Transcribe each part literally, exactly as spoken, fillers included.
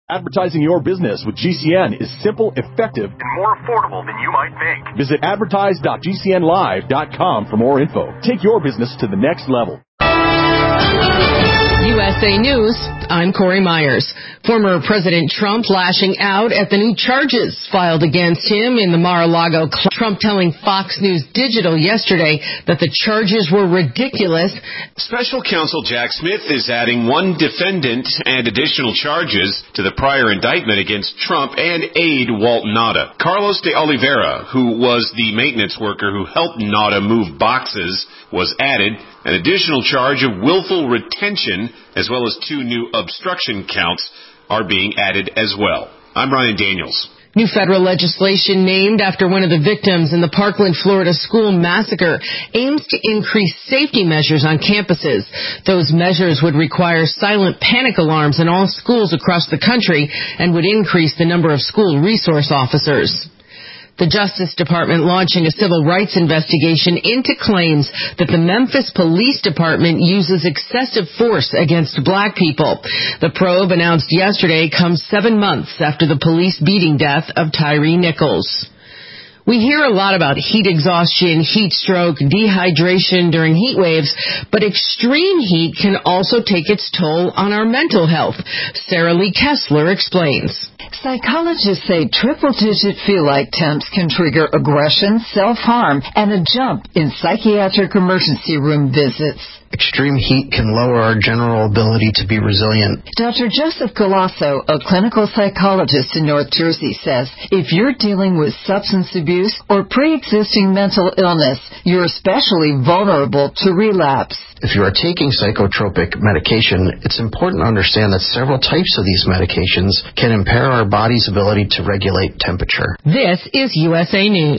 Advertising your business with G C N is simple, effective, and more affordable than you might think. Visit advertise dot g c n live dot com for more info. Take your business to the next level. U S A News, I'm Corey Myers. Former President Trump lashing out at the new charges filed against him in the Mar-a-Lago. Trump telling Fox News Digital yesterday that the charges were ridiculous. Special counsel Jack Smith is adding one defendant and additional charges to the prior indictment against Trump and aide Walt Nauta. Carlos de Oliveira, who was the maintenance worker who helped Nauta move boxes, was added. An additional charge of willful retention, as well as two new obstruction counts, are being added as well. I'm Ryan Daniels. New federal legislation named after one of the victims in the Parkland, Florida school massacre aims to increase safety measures on campuses. Those measures would require silent panic alarms in all schools across the country and would increase the number of school resource officers. The Justice Department launching a civil rights investigation into claims that the Memphis Police Department uses excessive force against black people. The probe, announced yesterday, comes seven months after the police beating death of Tyree Nichols. We hear a lot about heat exhaustion, heat stroke, dehydration during heat waves, but extreme heat can also take its toll on our mental health. Sarah Lee Kessler explains. Psychologists say triple-digit feel-like temps can trigger aggression, self-harm, and a jump in psychiatric emergency room visits. Extreme heat can lower our general ability to be resilient. Doctor Joseph Galasso, a clinical psychologist in North Jersey, says if you're dealing with substance abuse or pre-existing mental illness, you're especially vulnerable to relapse. If you are taking psychotropic medication, it's important to understand that several types of these medications can impair our body's ability to regulate temperature. This is U S A News.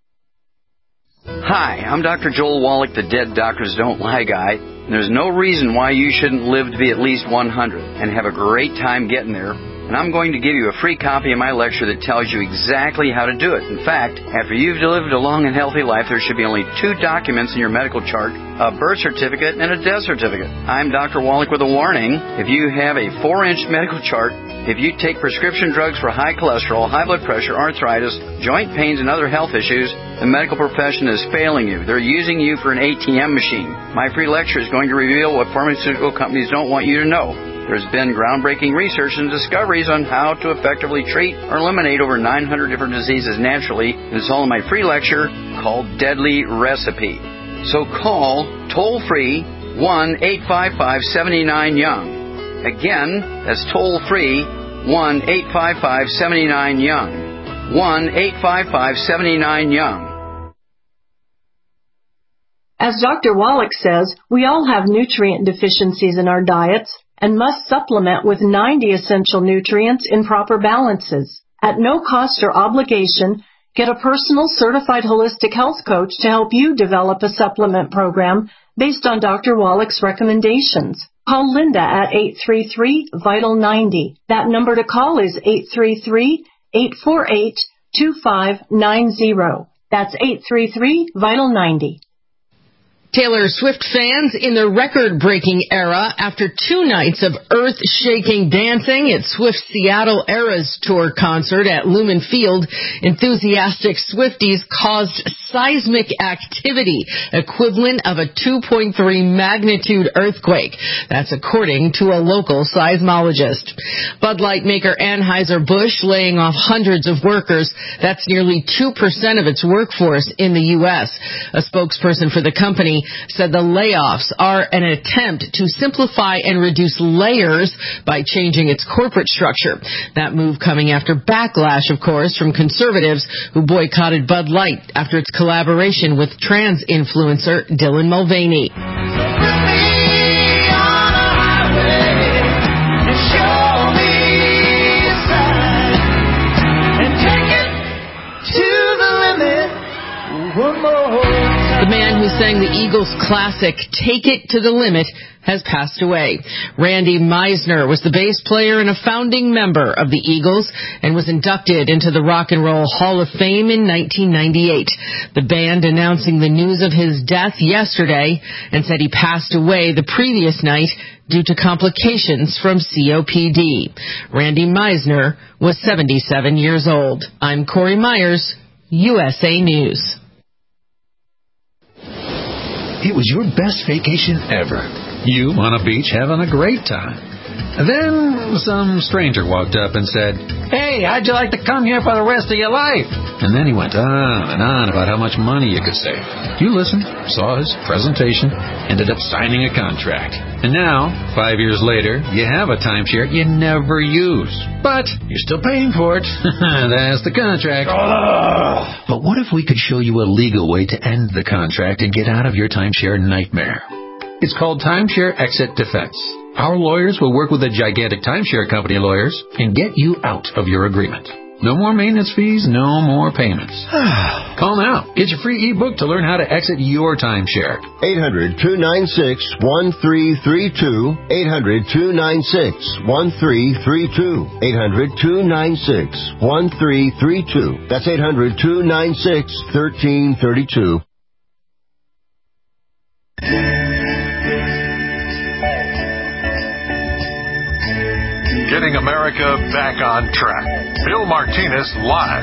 Hi, I'm Doctor Joel Wallach, the Dead Doctors Don't Lie guy. And there's no reason why you shouldn't live to be at least one hundred and have a great time getting there. And I'm going to give you a free copy of my lecture that tells you exactly how to do it. In fact, after you've lived a long and healthy life, there should be only two documents in your medical chart, a birth certificate and a death certificate. I'm Doctor Wallach with a warning. If you have a four-inch medical chart, if you take prescription drugs for high cholesterol, high blood pressure, arthritis, joint pains, and other health issues, the medical profession is failing you. They're using you for an A T M machine. My free lecture is going to reveal what pharmaceutical companies don't want you to know. There's been groundbreaking research and discoveries on how to effectively treat or eliminate over nine hundred different diseases naturally. And it's all in my free lecture called Deadly Recipe. So call toll-free one eight five five, seven nine, young. Again, that's toll-free one eight five five, seven nine, young. one eight five five, seven nine, young. As Doctor Wallach says, we all have nutrient deficiencies in our diets and must supplement with ninety essential nutrients in proper balances. At no cost or obligation, get a personal certified holistic health coach to help you develop a supplement program based on Doctor Wallach's recommendations. Call Linda at eight three three, vital ninety. That number to call is eight three three, eight four eight, two five nine zero. That's eight three three, vital ninety. Taylor Swift fans in the record-breaking era after two nights of earth-shaking dancing at Swift's Seattle Eras Tour concert at Lumen Field. Enthusiastic Swifties caused seismic activity equivalent of a two point three magnitude earthquake. That's according to a local seismologist. Bud Light maker Anheuser-Busch laying off hundreds of workers. That's nearly two percent of its workforce in the U S. A spokesperson for the company said the layoffs are an attempt to simplify and reduce layers by changing its corporate structure. That move coming after backlash, of course, from conservatives who boycotted Bud Light after its collaboration with trans influencer Dylan Mulvaney. The man who sang the Eagles classic Take It to the Limit has passed away. Randy Meisner was the bass player and a founding member of the Eagles and was inducted into the Rock and Roll Hall of Fame in nineteen ninety-eight. The band announcing the news of his death yesterday and said he passed away the previous night due to complications from C O P D. Randy Meisner was seventy-seven years old. I'm Corey Myers, U S A News. It was your best vacation ever. You on a beach having a great time. Then some stranger walked up and said, "Hey, how'd you like to come here for the rest of your life?" And then he went on and on about how much money you could save. You listened, saw his presentation, ended up signing a contract. And now, five years later, you have a timeshare you never use. But you're still paying for it. That's the contract. Oh. But what if we could show you a legal way to end the contract and get out of your timeshare nightmare? It's called Timeshare Exit Defense. Our lawyers will work with the gigantic timeshare company lawyers and get you out of your agreement. No more maintenance fees, no more payments. Call now. Get your free ebook to learn how to exit your timeshare. eight hundred, two nine six, one three three two. eight hundred, two nine six, one three three two. eight hundred, two nine six, one three three two. That's eight hundred, two nine six, one three three two. Getting America back on track. Bill Martinez live.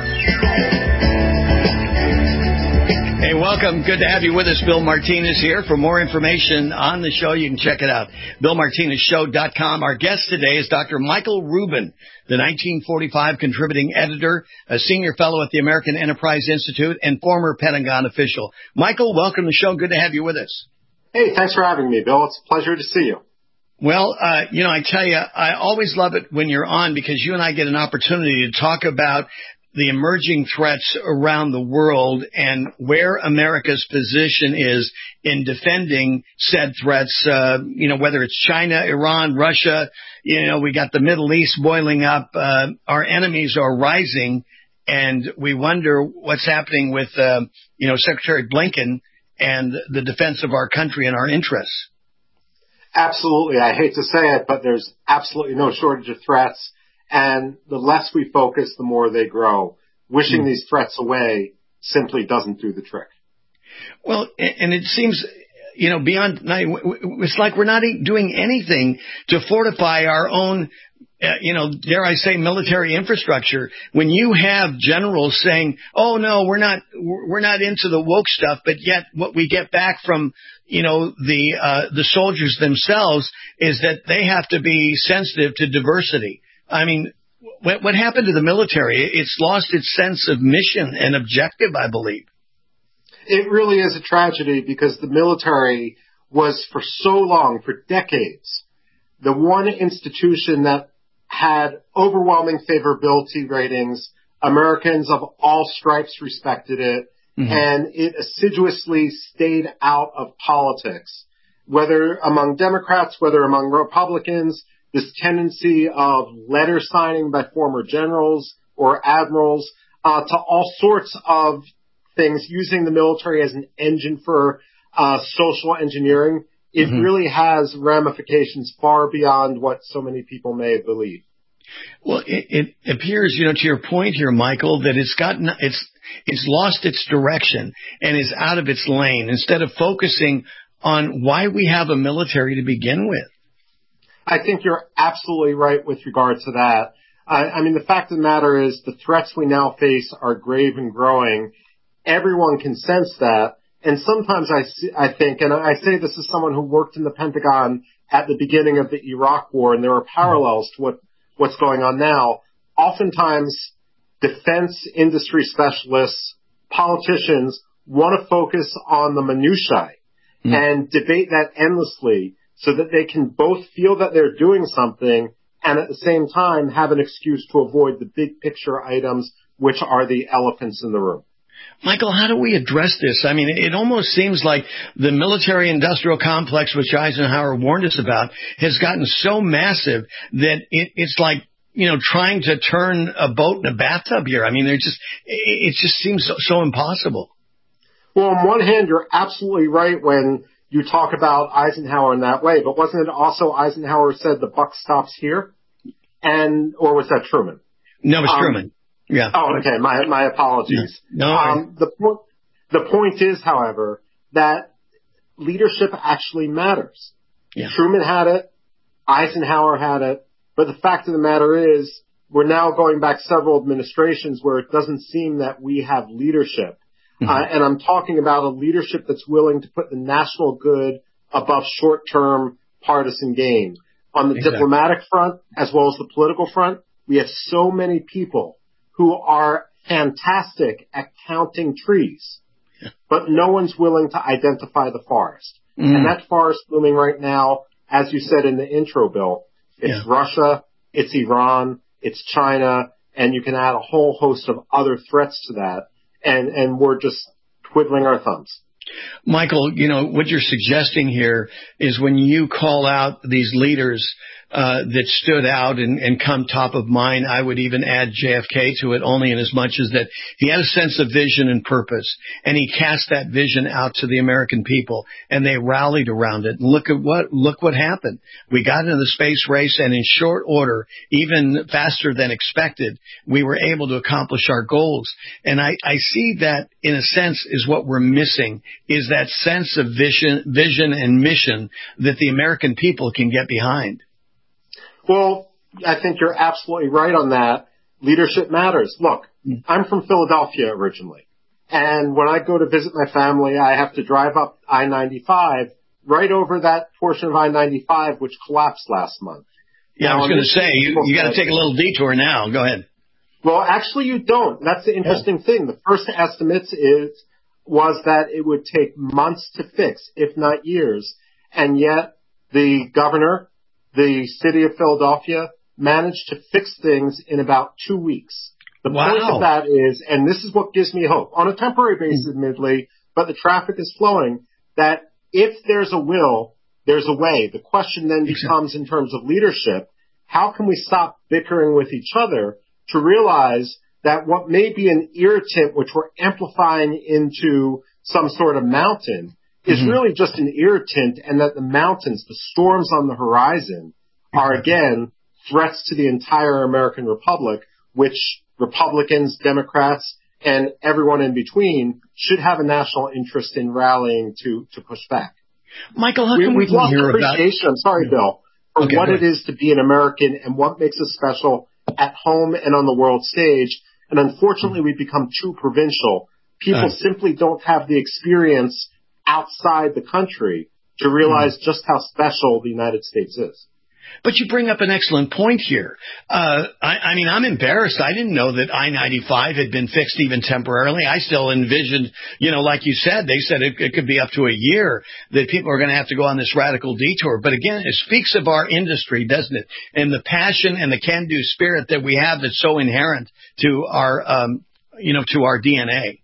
Hey, welcome. Good to have you with us. Bill Martinez here. For more information on the show, you can check it out. Bill Martinez Show dot com. Our guest today is Doctor Michael Rubin, the nineteen forty-five contributing editor, a senior fellow at the American Enterprise Institute, and former Pentagon official. Michael, welcome to the show. Good to have you with us. Hey, thanks for having me, Bill. It's a pleasure to see you. Well, uh, you know, I tell you, I always love it when you're on because you and I get an opportunity to talk about the emerging threats around the world and where America's position is in defending said threats, uh, you know, whether it's China, Iran, Russia, you know, we got the Middle East boiling up. Uh, our enemies are rising, and we wonder what's happening with, uh, you know, Secretary Blinken and the defense of our country and our interests. Absolutely. I hate to say it, but there's absolutely no shortage of threats. And the less we focus, the more they grow. Wishing mm. these threats away simply doesn't do the trick. Well, and it seems, you know, beyond, it's like we're not doing anything to fortify our own, uh, you know, dare I say, military infrastructure. When you have generals saying, oh, no, we're not, we're not into the woke stuff, but yet what we get back from, you know, the, uh, the soldiers themselves is that they have to be sensitive to diversity. I mean, what, what happened to the military? It's lost its sense of mission and objective, I believe. It really is a tragedy because the military was for so long, for decades, the one institution that had overwhelming favorability ratings. Americans of all stripes respected it, mm-hmm. and it assiduously stayed out of politics, whether among Democrats, whether among Republicans. This tendency of letter signing by former generals or admirals uh, to all sorts of things, using the military as an engine for uh, social engineering, it mm-hmm. really has ramifications far beyond what so many people may believe. Well, it, it appears, you know, to your point here, Michael, that it's gotten it's it's lost its direction and is out of its lane instead of focusing on why we have a military to begin with. I think you're absolutely right with regard to that. I, I mean, the fact of the matter is the threats we now face are grave and growing. Everyone can sense that. And sometimes I, see, I think, and I say this as someone who worked in the Pentagon at the beginning of the Iraq War, and there are parallels to what, what's going on now. Oftentimes, defense industry specialists, politicians want to focus on the minutiae mm. and debate that endlessly, so that they can both feel that they're doing something and at the same time have an excuse to avoid the big picture items, which are the elephants in the room. Michael, how do we address this? I mean, it almost seems like the military-industrial complex, which Eisenhower warned us about, has gotten so massive that it, it's like, you know, trying to turn a boat in a bathtub here. I mean, they're just, it just seems so, so impossible. Well, on one hand, you're absolutely right when you talk about Eisenhower in that way, but wasn't it also Eisenhower said the buck stops here? And, or was that Truman? No, it was um, Truman. Yeah. Oh, okay. My, my apologies. No. Um, the point, the point is, however, that leadership actually matters. Yeah. Truman had it. Eisenhower had it. But the fact of the matter is, we're now going back several administrations where it doesn't seem that we have leadership. Mm-hmm. Uh, and I'm talking about a leadership that's willing to put the national good above short-term partisan gain. On the exactly. diplomatic front, as well as the political front, we have so many people who are fantastic at counting trees, yeah. but no one's willing to identify the forest. Mm-hmm. And that forest blooming right now, as you said in the intro, Bill, it's yeah. Russia, it's Iran, it's China, and you can add a whole host of other threats to that. And, and we're just twiddling our thumbs. Michael, you know, what you're suggesting here is when you call out these leaders uh, that stood out and, and come top of mind, I would even add J F K to it, only in as much as that he had a sense of vision and purpose, and he cast that vision out to the American people, and they rallied around it. And look at what look what happened. We got into the space race, and in short order, even faster than expected, we were able to accomplish our goals. And I, I see that, in a sense, is what we're missing, is that sense of vision, vision and mission that the American people can get behind. Well, I think you're absolutely right on that. Leadership matters. Look, I'm from Philadelphia originally, and when I go to visit my family, I have to drive up I ninety-five right over that portion of I ninety-five which collapsed last month. Yeah, now, I was going to say, you, you got to take a little detour now. Go ahead. Well, actually, you don't. That's the interesting yeah. thing. The first estimates is was that it would take months to fix, if not years, and yet the governor, the city of Philadelphia, managed to fix things in about two weeks. The wow. point of that is, and this is what gives me hope, on a temporary basis, mm-hmm. admittedly, but the traffic is flowing, that if there's a will, there's a way. The question then becomes, in terms of leadership, how can we stop bickering with each other to realize that what may be an irritant, which we're amplifying into some sort of mountain, is mm-hmm. really just an irritant, and that the mountains, the storms on the horizon, are again threats to the entire American Republic, which Republicans, Democrats, and everyone in between should have a national interest in rallying to, to push back. Michael, how come we, we lost hear appreciation, about... I'm sorry, Bill, for okay, what it is to be an American and what makes us special at home and on the world stage. And unfortunately, we've become too provincial. People uh, simply don't have the experience outside the country to realize just how special the United States is. But you bring up an excellent point here. Uh, I, I mean, I'm embarrassed. I didn't know that I ninety-five had been fixed even temporarily. I still envisioned, you know, like you said, they said it, it could be up to a year that people are going to have to go on this radical detour. But again, it speaks of our industry, doesn't it? And the passion and the can-do spirit that we have that's so inherent to our, um, you know, to our D N A.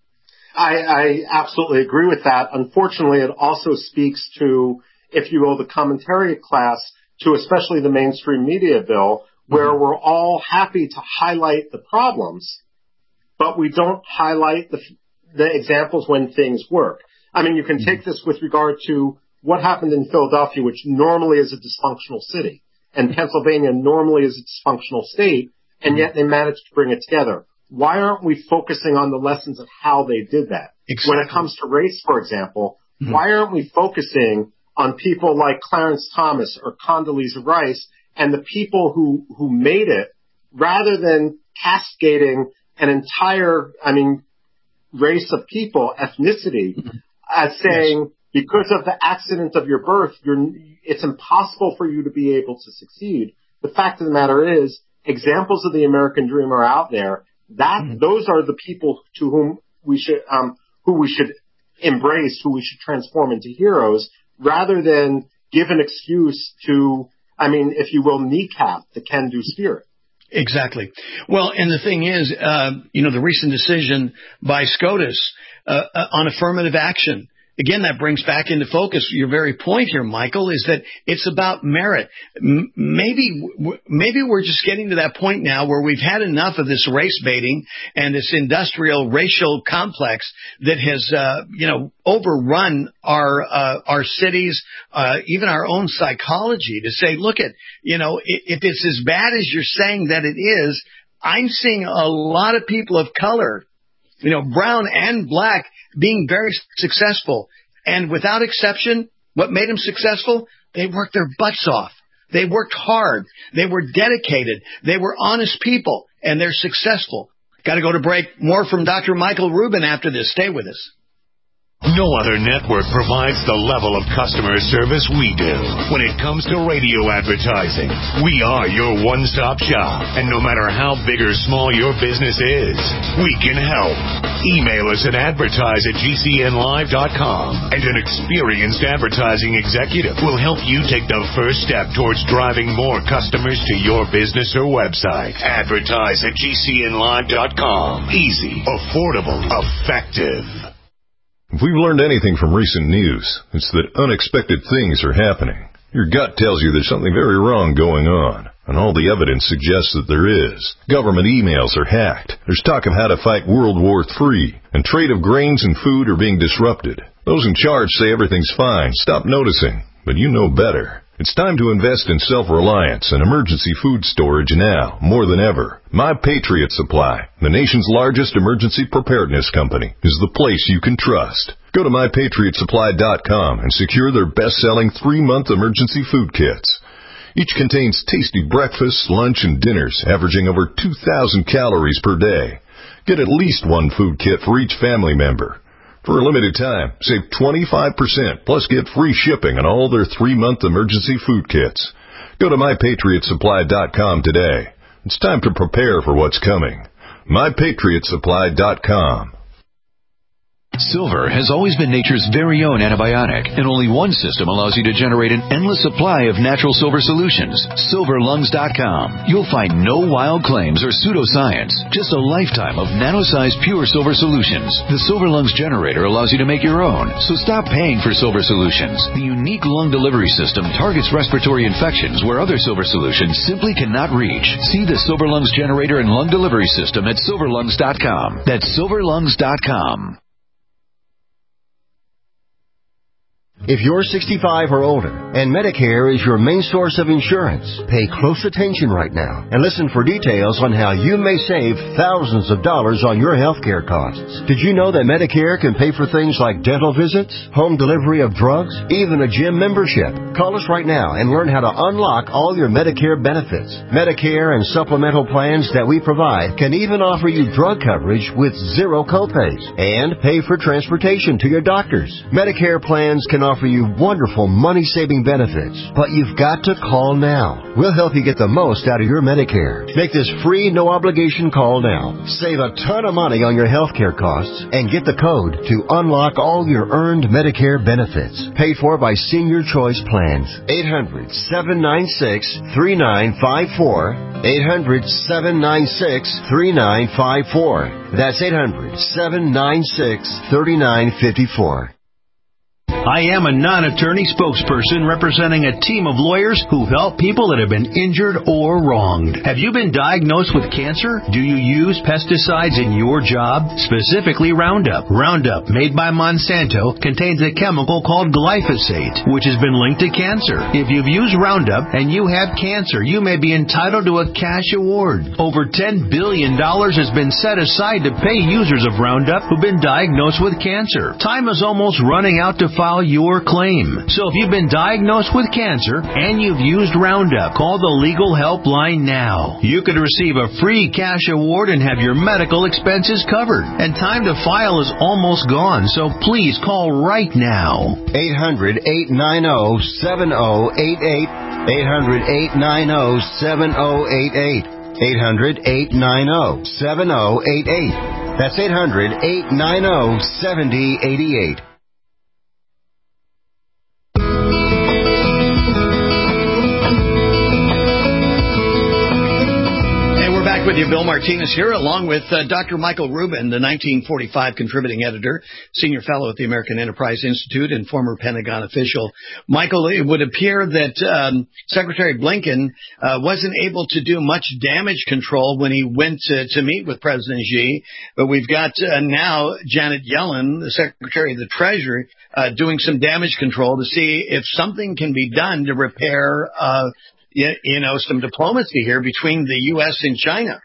I, I absolutely agree with that. Unfortunately, it also speaks to, if you will, the commentary class, to especially the mainstream media, Bill, where mm-hmm. we're all happy to highlight the problems, but we don't highlight the, the examples when things work. I mean, you can mm-hmm. take this with regard to what happened in Philadelphia, which normally is a dysfunctional city, and Pennsylvania normally is a dysfunctional state, and mm-hmm. yet they managed to bring it together. Why aren't we focusing on the lessons of how they did that? Exactly. When it comes to race, for example, mm-hmm. why aren't we focusing on people like Clarence Thomas or Condoleezza Rice and the people who, who made it, rather than cascading an entire, I mean, race of people, ethnicity, mm-hmm. as saying, yes. because of the accident of your birth, you're, it's impossible for you to be able to succeed. The fact of the matter is, examples of the American dream are out there. That, mm-hmm. those are the people to whom we should, um, who we should embrace, who we should transform into heroes, rather than give an excuse to, I mean, if you will, kneecap the can-do spirit. Exactly. Well, and the thing is, uh, you know, the recent decision by SCOTUS uh, uh, on affirmative action, again, that brings back into focus your very point here, Michael, is that it's about merit. M- maybe, w- maybe we're just getting to that point now where we've had enough of this race baiting and this industrial racial complex that has, uh, you know, overrun our, uh, our cities, uh, even our own psychology to say, look at, you know, if it's as bad as you're saying that it is, I'm seeing a lot of people of color, you know, brown and black, being very successful. And without exception, what made them successful? They worked their butts off. They worked hard. They were dedicated. They were honest people, and they're successful. Got to go to break. More from Doctor Michael Rubin after this. Stay with us. No other network provides the level of customer service we do. When it comes to radio advertising, we are your one-stop shop. And no matter how big or small your business is, we can help. Email us at advertise at G C N live dot com, and an experienced advertising executive will help you take the first step towards driving more customers to your business or website. Advertise at G C N live dot com. Easy, affordable, effective. If we've learned anything from recent news, it's that unexpected things are happening. Your gut tells you there's something very wrong going on, and all the evidence suggests that there is. Government emails are hacked. There's talk of how to fight World War Three, and trade of grains and food are being disrupted. Those in charge say everything's fine. Stop noticing, but you know better. It's time to invest in self-reliance and emergency food storage now, more than ever. My Patriot Supply, the nation's largest emergency preparedness company, is the place you can trust. Go to my patriot supply dot com and secure their best-selling three-month emergency food kits. Each contains tasty breakfasts, lunch, and dinners, averaging over two thousand calories per day. Get at least one food kit for each family member. For a limited time, save twenty-five percent, plus get free shipping on all their three-month emergency food kits. Go to my patriot supply dot com today. It's time to prepare for what's coming. my patriot supply dot com. Silver has always been nature's very own antibiotic, and only one system allows you to generate an endless supply of natural silver solutions. silver lungs dot com. You'll find no wild claims or pseudoscience, just a lifetime of nano-sized pure silver solutions. The Silver Lungs generator allows you to make your own, so stop paying for silver solutions. The unique lung delivery system targets respiratory infections where other silver solutions simply cannot reach. See the Silver Lungs generator and lung delivery system at silver lungs dot com. That's silver lungs dot com. If you're sixty-five or older and Medicare is your main source of insurance, pay close attention right now and listen for details on how you may save thousands of dollars on your health care costs. Did you know that Medicare can pay for things like dental visits, home delivery of drugs, even a gym membership? Call us right now and learn how to unlock all your Medicare benefits. Medicare and supplemental plans that we provide can even offer you drug coverage with zero copays and pay for transportation to your doctors. Medicare plans can offer you wonderful money-saving benefits, but you've got to call now. We'll help you get the most out of your Medicare. Make this free, no-obligation call now. Save a ton of money on your health care costs and get the code to unlock all your earned Medicare benefits. Paid for by Senior Choice Plans. eight hundred, seven nine six, three nine five four. eight hundred, seven nine six, three nine five four. That's eight hundred, seven nine six, three nine five four. I am a non-attorney spokesperson representing a team of lawyers who help people that have been injured or wronged. Have you been diagnosed with cancer? Do you use pesticides in your job? Specifically Roundup. Roundup, made by Monsanto, contains a chemical called glyphosate, which has been linked to cancer. If you've used Roundup and you have cancer, you may be entitled to a cash award. Over ten billion dollars has been set aside to pay users of Roundup who've been diagnosed with cancer. Time is almost running out to file your claim. So if you've been diagnosed with cancer and you've used Roundup, call the legal helpline now. You could receive a free cash award and have your medical expenses covered. And time to file is almost gone, so please call right now. eight hundred, eight nine zero, seven zero eight eight. eight hundred, eight nine zero, seven zero eight eight. eight hundred, eight nine zero, seven zero eight eight. That's eight hundred, eight nine zero, seven zero eight eight. Back with you, Bill Martinez here, along with uh, Doctor Michael Rubin, the nineteen forty-five contributing editor, senior fellow at the American Enterprise Institute, and former Pentagon official. Michael, it would appear that um, Secretary Blinken uh, wasn't able to do much damage control when he went to, to meet with President Xi, but we've got uh, now Janet Yellen, the Secretary of the Treasury, uh, doing some damage control to see if something can be done to repair uh you know, some diplomacy here between the U S and China.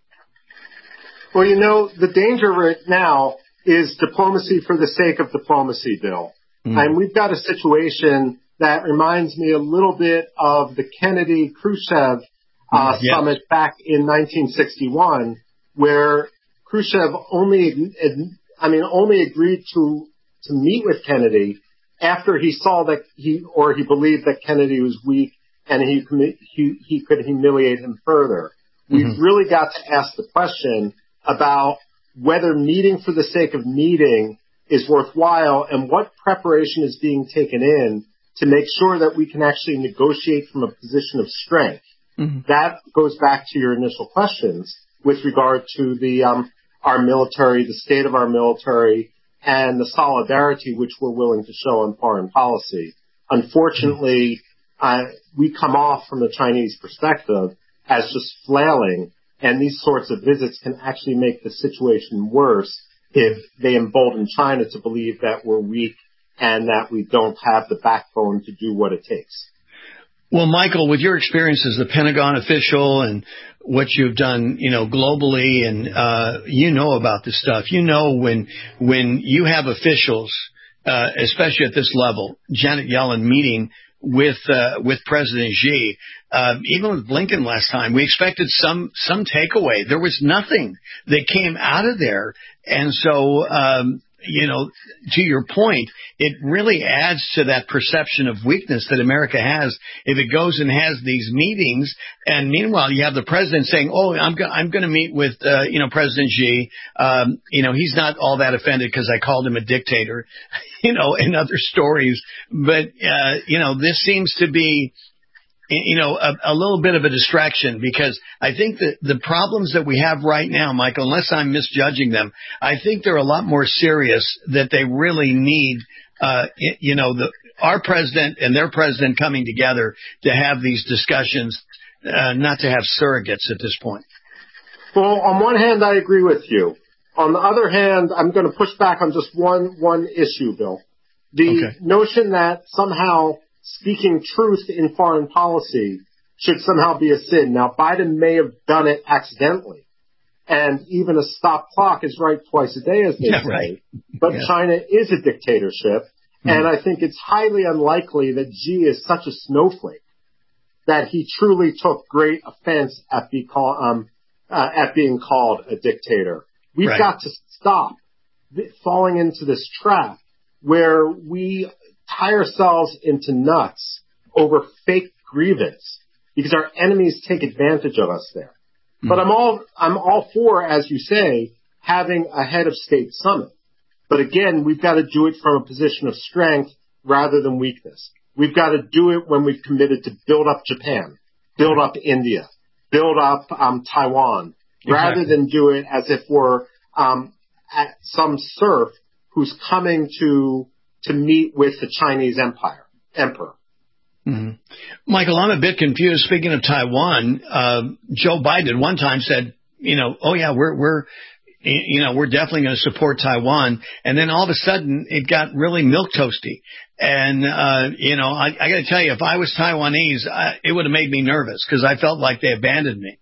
Well, you know, the danger right now is diplomacy for the sake of diplomacy, Bill. Mm. And we've got a situation that reminds me a little bit of the Kennedy-Khrushchev uh, yes. summit back in nineteen sixty-one, where Khrushchev only, I mean, only agreed to to meet with Kennedy after he saw that he, or he believed that Kennedy was weak, and he, he he could humiliate him further. Mm-hmm. We've really got to ask the question about whether meeting for the sake of meeting is worthwhile and what preparation is being taken in to make sure that we can actually negotiate from a position of strength. Mm-hmm. That goes back to your initial questions with regard to the um, our military, the state of our military, and the solidarity which we're willing to show on foreign policy. Unfortunately, mm-hmm. Uh, we come off from the Chinese perspective as just flailing, and these sorts of visits can actually make the situation worse if they embolden China to believe that we're weak and that we don't have the backbone to do what it takes. Well, Michael, with your experience as a Pentagon official and what you've done, you know, globally, and uh, you know about this stuff, you know when when you have officials, uh, especially at this level, Janet Yellen meeting with uh, with President Xi, uh, even with Blinken last time, we expected some some takeaway. There was nothing that came out of there, and so um, you know, to your point, it really adds to that perception of weakness that America has if it goes and has these meetings, and meanwhile you have the president saying, "Oh, I'm go- I'm going to meet with uh, you know President Xi. Um, you know, he's not all that offended because I called him a dictator." You know, and other stories. But, uh, you know, this seems to be, you know, a, a little bit of a distraction, because I think that the problems that we have right now, Michael, unless I'm misjudging them, I think they're a lot more serious, that they really need, uh, you know, the, our president and their president coming together to have these discussions, uh, not to have surrogates at this point. Well, on one hand, I agree with you. On the other hand, I'm going to push back on just one one issue, Bill. The okay. notion that somehow speaking truth in foreign policy should somehow be a sin. Now, Biden may have done it accidentally, and even a stop clock is right twice a day, as they yeah, say. Right. But yeah. China is a dictatorship, mm-hmm. and I think it's highly unlikely that Xi is such a snowflake that he truly took great offense at, be call, um, uh, at being called a dictator. We've right. got to stop falling into this trap where we tie ourselves into nuts over fake grievance because our enemies take advantage of us there. Mm. But I'm all I'm all for, as you say, having a head of state summit. But again, we've got to do it from a position of strength rather than weakness. We've got to do it when we've committed to build up Japan, build up India, build up um, Taiwan. Rather exactly. than do it as if we're um, at some serf who's coming to to meet with the Chinese empire emperor. Mm-hmm. Michael, I'm a bit confused. Speaking of Taiwan, uh, Joe Biden one time said, you know, oh yeah, we're we're you know we're definitely going to support Taiwan, and then all of a sudden it got really milquetoasty. And uh, you know, I, I got to tell you, if I was Taiwanese, I, it would have made me nervous because I felt like they abandoned me.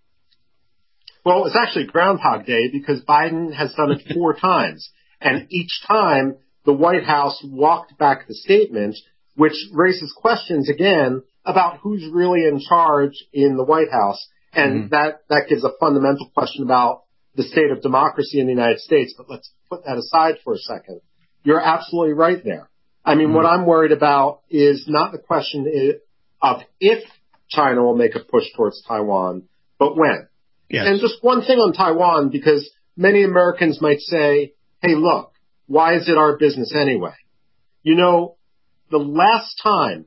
Well, it's actually Groundhog Day because Biden has done it four times. And each time the White House walked back the statement, which raises questions again about who's really in charge in the White House. And mm-hmm. that, that gives a fundamental question about the state of democracy in the United States. But let's put that aside for a second. You're absolutely right there. I mean, mm-hmm. what I'm worried about is not the question of if China will make a push towards Taiwan, but when. Yes. And just one thing on Taiwan, because many Americans might say, hey, look, why is it our business anyway? You know, the last time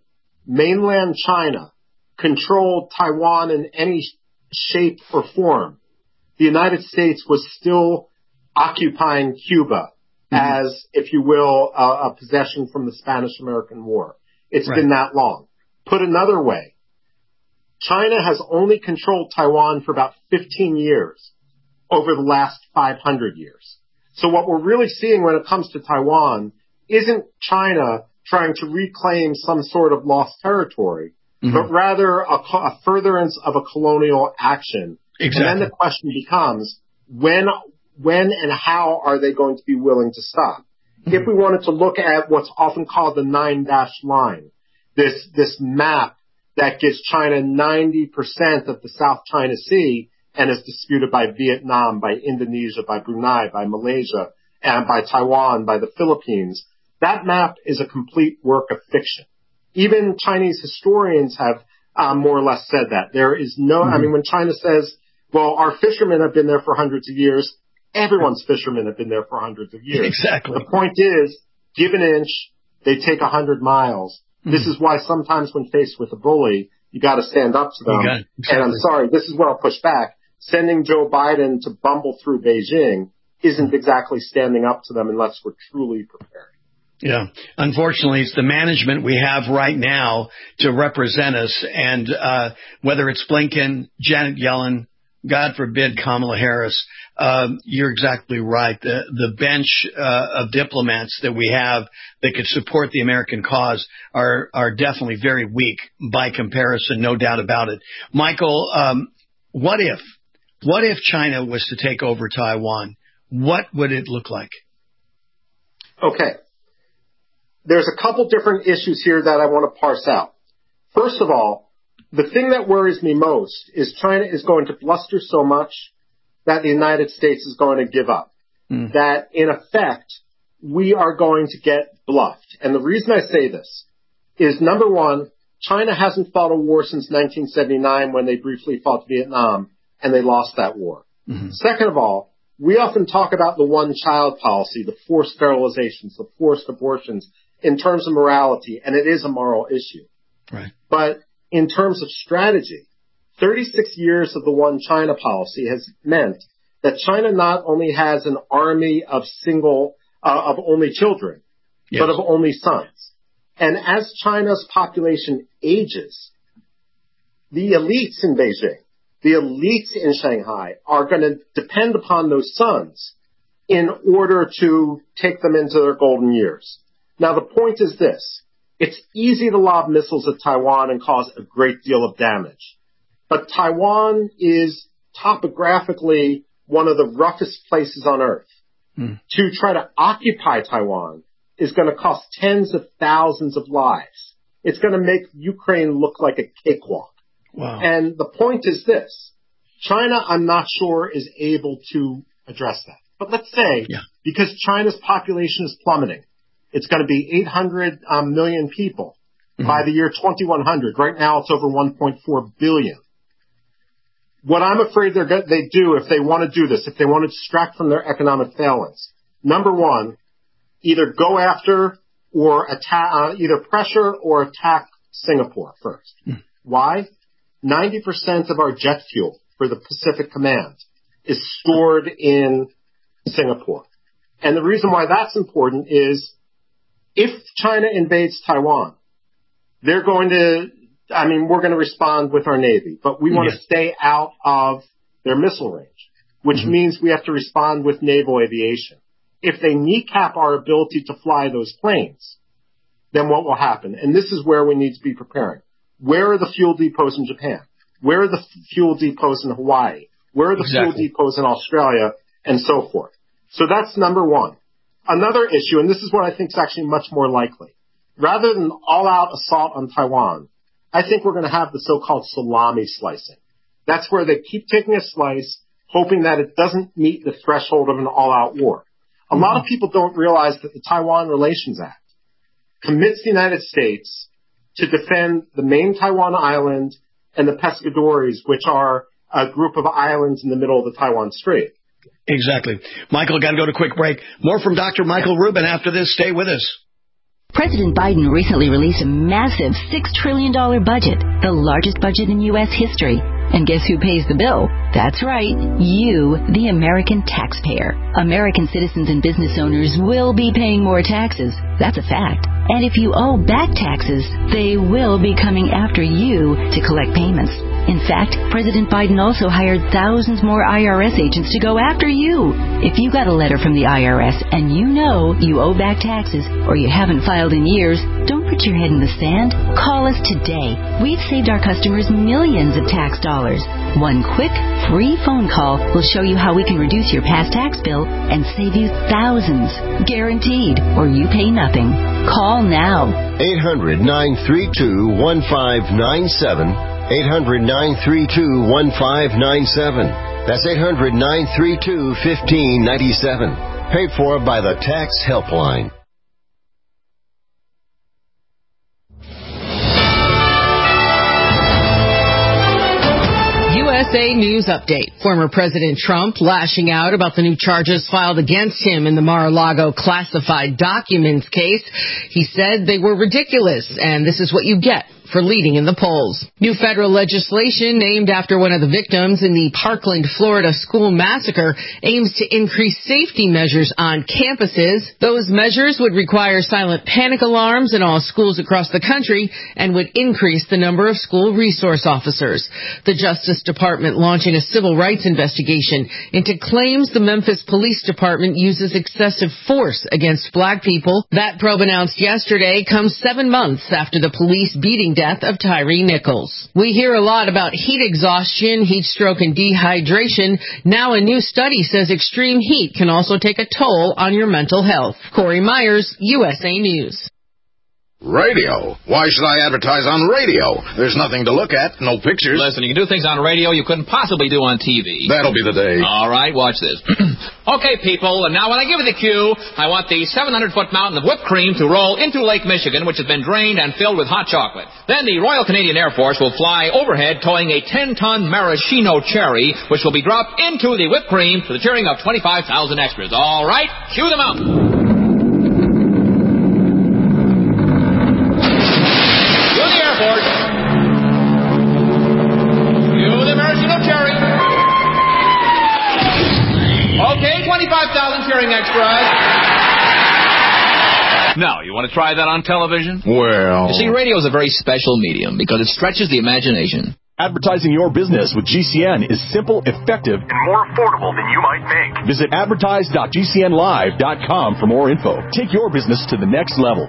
mainland China controlled Taiwan in any shape or form the United States was still occupying Cuba mm-hmm. as, if you will, a, a possession from the Spanish-American War. It's right. been that long. Put another way, China has only controlled Taiwan for about fifteen years over the last five hundred years. So what we're really seeing when it comes to Taiwan isn't China trying to reclaim some sort of lost territory, mm-hmm. but rather a, a furtherance of a colonial action. Exactly. And then the question becomes, when, when and how are they going to be willing to stop? Mm-hmm. If we wanted to look at what's often called the nine-dash line, this, this map that gives China ninety percent of the South China Sea and is disputed by Vietnam, by Indonesia, by Brunei, by Malaysia, and by Taiwan, by the Philippines, that map is a complete work of fiction. Even Chinese historians have uh, more or less said that. There is no, mm-hmm. I mean, when China says, well, our fishermen have been there for hundreds of years, everyone's fishermen have been there for hundreds of years. Exactly. The point is, give an inch, they take a hundred miles. Mm-hmm. This is why sometimes when faced with a bully, you got to stand up to them. Exactly. And I'm sorry, this is where I'll push back. Sending Joe Biden to bumble through Beijing isn't exactly standing up to them unless we're truly prepared. Yeah. Unfortunately, it's the management we have right now to represent us. And uh whether it's Blinken, Janet Yellen, God forbid Kamala Harris, um, you're exactly right. The, the bench uh, of diplomats that we have that could support the American cause are, are definitely very weak by comparison, no doubt about it. Michael, um, what if, what if China was to take over Taiwan? What would it look like? Okay. There's a couple different issues here that I want to parse out. First of all, the thing that worries me most is China is going to bluster so much that the United States is going to give up. Mm. That, in effect, we are going to get bluffed. And the reason I say this is, number one, China hasn't fought a war since nineteen seventy-nine when they briefly fought Vietnam, and they lost that war. Mm-hmm. Second of all, we often talk about the one-child policy, the forced sterilizations, the forced abortions, in terms of morality, and it is a moral issue. Right. But in terms of strategy, thirty-six years of the one China policy has meant that China not only has an army of single, uh, of only children, yes. but of only sons. And as China's population ages, the elites in Beijing, the elites in Shanghai are going to depend upon those sons in order to take them into their golden years. Now, the point is this. It's easy to lob missiles at Taiwan and cause a great deal of damage. But Taiwan is topographically one of the roughest places on Earth. Mm. To try to occupy Taiwan is going to cost tens of thousands of lives. It's going to make Ukraine look like a cakewalk. Wow. And the point is this. China, I'm not sure, is able to address that. But let's say, yeah. because China's population is plummeting, it's going to be eight hundred um, million people mm-hmm. by the year twenty-one hundred. Right now, it's over one point four billion. What I'm afraid they're go- they do if they want to do this, if they want to distract from their economic failings, number one, either go after or attack, uh, either pressure or attack Singapore first. Mm. Why? ninety percent of our jet fuel for the Pacific Command is stored in Singapore. And the reason why that's important is if China invades Taiwan, they're going to, I mean, we're going to respond with our Navy, but we want yeah. to stay out of their missile range, which mm-hmm. means we have to respond with naval aviation. If they kneecap our ability to fly those planes, then what will happen? And this is where we need to be preparing. Where are the fuel depots in Japan? Where are the fuel depots in Hawaii? Where are the exactly. fuel depots in Australia? And so forth. So that's number one. Another issue, and this is what I think is actually much more likely. Rather than all-out assault on Taiwan, I think we're going to have the so-called salami slicing. That's where they keep taking a slice, hoping that it doesn't meet the threshold of an all-out war. A mm-hmm. lot of people don't realize that the Taiwan Relations Act commits the United States to defend the main Taiwan island and the Pescadores, which are a group of islands in the middle of the Taiwan Strait. Exactly. Michael, got to go to a quick break. More from Doctor Michael Rubin after this. Stay with us. President Biden recently released a massive six trillion dollars budget, the largest budget in U S history. And guess who pays the bill? That's right, you, the American taxpayer. American citizens and business owners will be paying more taxes. That's a fact. And if you owe back taxes, they will be coming after you to collect payments. In fact, President Biden also hired thousands more I R S agents to go after you. If you got a letter from the I R S and you know you owe back taxes or you haven't filed in years, don't put your head in the sand. Call us today. We've saved our customers millions of tax dollars. One quick, free phone call will show you how we can reduce your past tax bill and save you thousands. Guaranteed, or you pay nothing. Call now. eight hundred, nine three two, one five nine seven. eight hundred, nine three two, one five nine seven. That's eight hundred, nine three two, one five nine seven. Paid for by the Tax Helpline. U S A News Update. Former President Trump lashing out about the new charges filed against him in the Mar-a-Lago classified documents case. He said they were ridiculous, and this is what you get for leading in the polls. New federal legislation named after one of the victims in the Parkland, Florida school massacre aims to increase safety measures on campuses. Those measures would require silent panic alarms in all schools across the country and would increase the number of school resource officers. The Justice Department launching a civil rights investigation into claims the Memphis Police Department uses excessive force against black people. That probe announced yesterday comes seven months after the police beating death of Tyree Nichols. We hear a lot about heat exhaustion, heat stroke, and dehydration. Now a new study says extreme heat can also take a toll on your mental health. Corey Myers, U S A News. Radio? Why should I advertise on radio? There's nothing to look at, no pictures. Listen, you can do things on radio you couldn't possibly do on T V. That'll be the day. All right, watch this. Okay, people, and now when I give you the cue, I want the seven hundred foot mountain of whipped cream to roll into Lake Michigan, which has been drained and filled with hot chocolate. Then the Royal Canadian Air Force will fly overhead towing a ten ton maraschino cherry, which will be dropped into the whipped cream to the cheering of twenty-five thousand extras. All right, cue them out. twenty-five thousand cheering extras. Now, you want to try that on television? Well... You see, radio is a very special medium because it stretches the imagination. Advertising your business with G C N is simple, effective, and more affordable than you might think. Visit advertise dot G C N live dot com for more info. Take your business to the next level.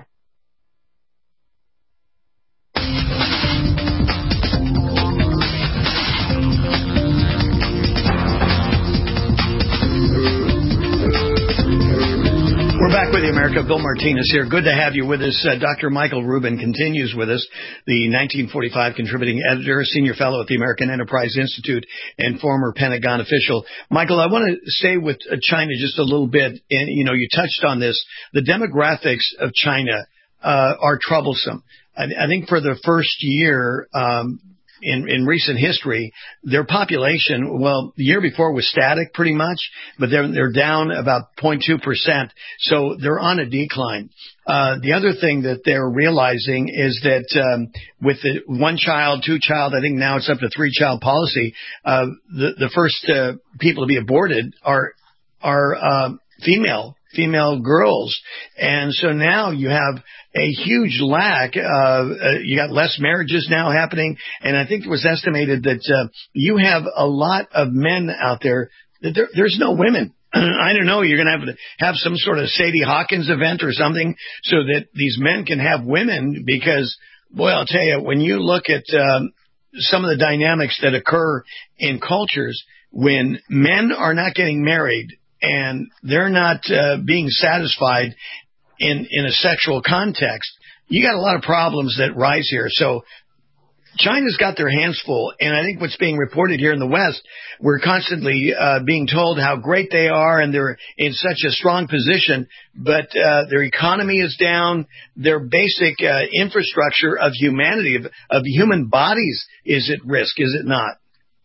We're back with you, America. Bill Martinez here. Good to have you with us. Uh, Doctor Michael Rubin continues with us, the nineteen forty-five contributing editor, senior fellow at the American Enterprise Institute, and former Pentagon official. Michael, I want to stay with uh, China just a little bit. And, you know, you touched on this. The demographics of China uh, are troublesome. I, I think for the first year, um, In, in recent history, their population, well, the year before was static pretty much, but they're, they're down about zero point two percent. So they're on a decline. Uh, the other thing that they're realizing is that, um, with the one child, two child, I think now it's up to three child policy, uh, the, the first, uh, people to be aborted are, are, uh, female. female girls. And so now you have a huge lack. Uh, uh, you got less marriages now happening. And I think it was estimated that uh, you have a lot of men out there. That there there's no women. I don't know. You're going to have to have some sort of Sadie Hawkins event or something so that these men can have women because, boy, I'll tell you, when you look at um, some of the dynamics that occur in cultures, when men are not getting married, and they're not uh, being satisfied in, in a sexual context, you got a lot of problems that rise here. So China's got their hands full, and I think what's being reported here in the West, we're constantly uh, being told how great they are and they're in such a strong position, but uh, their economy is down. Their basic uh, infrastructure of humanity, of, of human bodies, is at risk, is it not?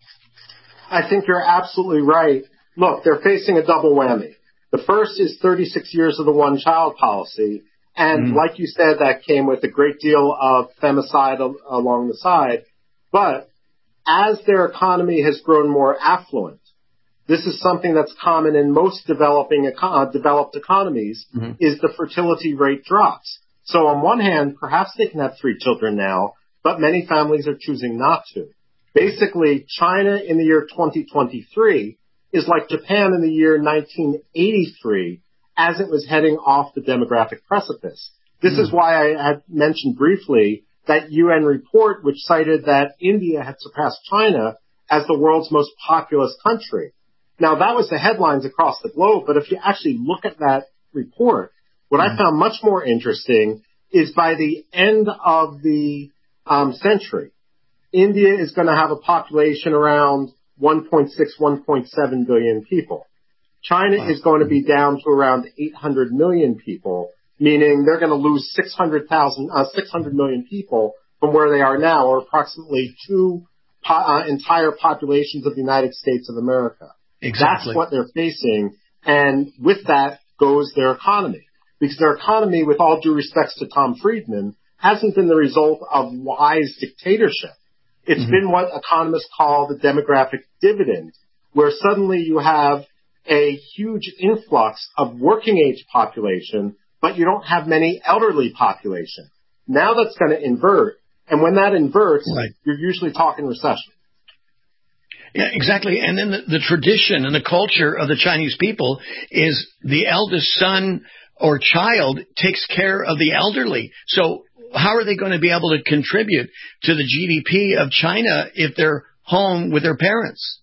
I think you're absolutely right. Look, they're facing a double whammy. The first is thirty-six years of the one-child policy. And mm-hmm. like you said, that came with a great deal of femicide al- along the side. But as their economy has grown more affluent, this is something that's common in most developing uh, developed economies, mm-hmm. is the fertility rate drops. So on one hand, perhaps they can have three children now, but many families are choosing not to. Basically, China in the year twenty twenty-three is like Japan in the year nineteen eighty-three as it was heading off the demographic precipice. This mm. is why I had mentioned briefly that U N report which cited that India had surpassed China as the world's most populous country. Now, that was the headlines across the globe, but if you actually look at that report, what mm. I found much more interesting is by the end of the um, century, India is going to have a population around one point six, one point seven billion people. China wow. is going to be down to around eight hundred million people, meaning they're going to lose six hundred thousand, uh, six hundred million people from where they are now, or approximately two po- uh, entire populations of the United States of America. Exactly. That's what they're facing, and with that goes their economy. Because their economy, with all due respects to Tom Friedman, hasn't been the result of wise dictatorship. It's mm-hmm. been what economists call the demographic dividend, where suddenly you have a huge influx of working-age population, but you don't have many elderly population. Now that's going to invert, and when that inverts, right. you're usually talking recession. Yeah, exactly. And then the, the tradition and the culture of the Chinese people is the eldest son or child takes care of the elderly. So how are they going to be able to contribute to the G D P of China if they're home with their parents?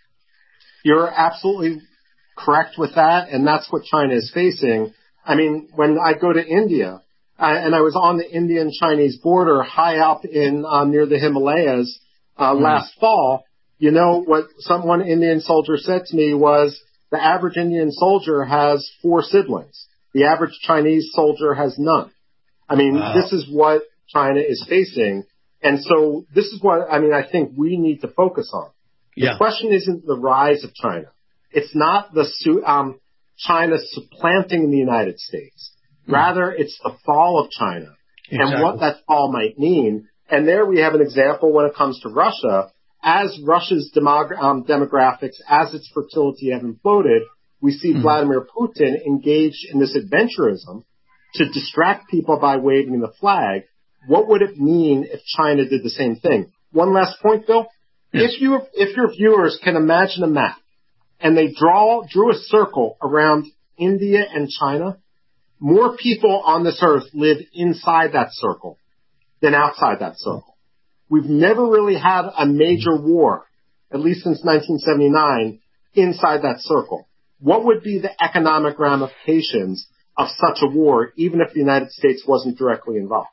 You're absolutely correct with that, and that's what China is facing. I mean, when I go to India, I, and I was on the Indian-Chinese border high up in um, near the Himalayas uh, mm. last fall, you know, what some one Indian soldier said to me was the average Indian soldier has four siblings. The average Chinese soldier has none. I mean, wow. this is what China is facing. And so this is what, I mean, I think we need to focus on. Yeah. The question isn't the rise of China. It's not the um, China supplanting the United States. Mm. Rather, it's the fall of China exactly. and what that fall might mean. And there we have an example when it comes to Russia. As Russia's demog- um, demographics, as its fertility have imploded, we see mm. Vladimir Putin engaged in this adventurism to distract people by waving the flag. What would it mean if China did the same thing? One last point, Bill. Yes. If you, if your viewers can imagine a map and they draw, drew a circle around India and China, more people on this earth live inside that circle than outside that circle. We've never really had a major war, at least since nineteen seventy-nine, inside that circle. What would be the economic ramifications of such a war, even if the United States wasn't directly involved?